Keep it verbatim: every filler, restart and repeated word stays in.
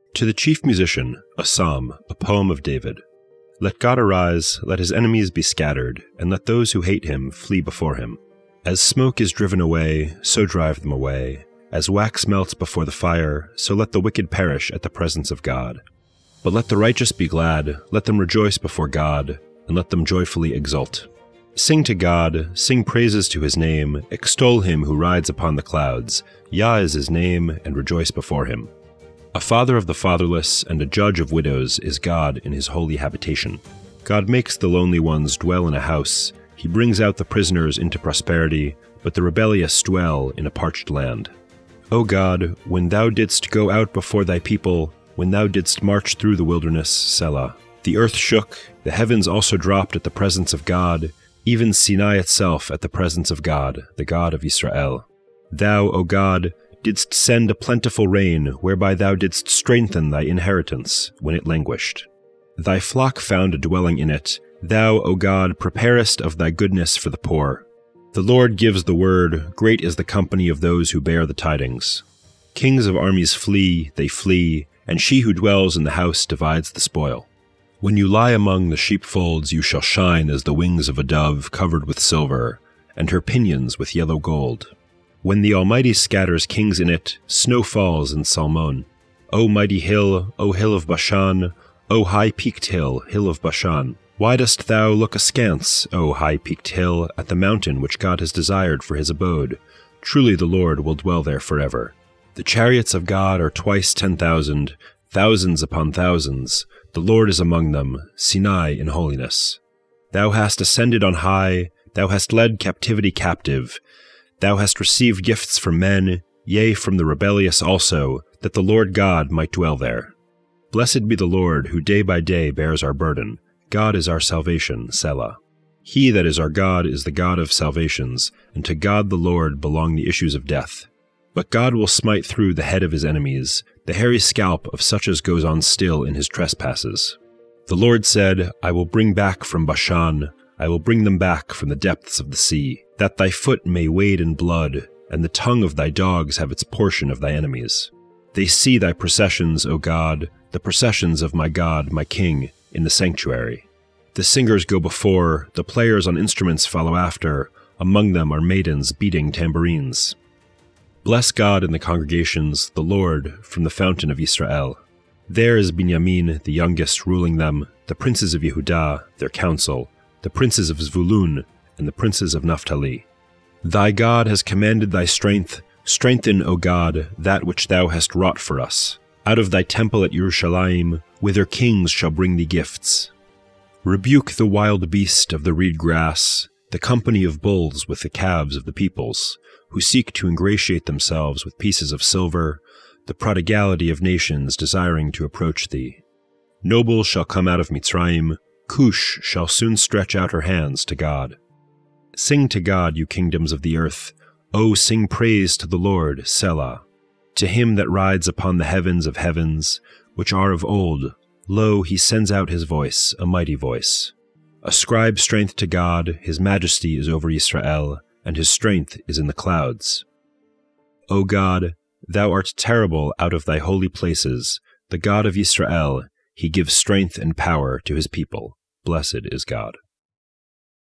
To the chief musician, a psalm, a poem of David. Let God arise, let his enemies be scattered, and let those who hate him flee before him. As smoke is driven away, so drive them away. As wax melts before the fire, so let the wicked perish at the presence of God. But let the righteous be glad, let them rejoice before God, and let them joyfully exult. Sing to God, sing praises to his name, extol him who rides upon the clouds. Yah is his name, and rejoice before him. A father of the fatherless and a judge of widows is God in his holy habitation. God makes the lonely ones dwell in a house. He brings out the prisoners into prosperity, but the rebellious dwell in a parched land. O God, when thou didst go out before thy people, when thou didst march through the wilderness, Selah. The earth shook, the heavens also dropped at the presence of God, even Sinai itself at the presence of God, the God of Israel. Thou, O God, didst send a plentiful rain, whereby thou didst strengthen thy inheritance when it languished. Thy flock found a dwelling in it. Thou, O God, preparest of thy goodness for the poor. The Lord gives the word, great is the company of those who bear the tidings. Kings of armies flee, they flee, and she who dwells in the house divides the spoil. When you lie among the sheepfolds, you shall shine as the wings of a dove covered with silver, and her pinions with yellow gold. When the Almighty scatters kings in it, snow falls in Salmon. O mighty hill, O hill of Bashan, O high-peaked hill, hill of Bashan. Why dost thou look askance, O high-peaked hill, at the mountain which God has desired for his abode? Truly the Lord will dwell there forever. The chariots of God are twice ten thousand, thousands upon thousands. The Lord is among them, Sinai in holiness. Thou hast ascended on high, thou hast led captivity captive. Thou hast received gifts from men, yea, from the rebellious also, that the Lord God might dwell there. Blessed be the Lord, who day by day bears our burden. God is our salvation, Selah. He that is our God is the God of salvations, and to God the Lord belong the issues of death. But God will smite through the head of his enemies, the hairy scalp of such as goes on still in his trespasses. The Lord said, I will bring back from Bashan, I will bring them back from the depths of the sea, that thy foot may wade in blood, and the tongue of thy dogs have its portion of thy enemies. They see thy processions, O God, the processions of my God, my King, in the sanctuary. The singers go before, the players on instruments follow after, among them are maidens beating tambourines. Bless God in the congregations, the Lord, from the fountain of Israel. There is Binyamin, the youngest, ruling them, the princes of Yehudah, their council, the princes of Zvulun, and the princes of Naphtali. Thy God has commanded thy strength. Strengthen, O God, that which thou hast wrought for us. Out of thy temple at Jerusalem, whither kings shall bring thee gifts. Rebuke the wild beast of the reed grass, the company of bulls with the calves of the peoples, who seek to ingratiate themselves with pieces of silver, the prodigality of nations desiring to approach thee. Nobles shall come out of Mitzrayim, Cush shall soon stretch out her hands to God. Sing to God, you kingdoms of the earth. O sing praise to the Lord, Selah. To him that rides upon the heavens of heavens, which are of old, lo, he sends out his voice, a mighty voice. Ascribe strength to God, his majesty is over Israel, and his strength is in the clouds. O God, thou art terrible out of thy holy places, the God of Israel, he gives strength and power to his people. Blessed is God.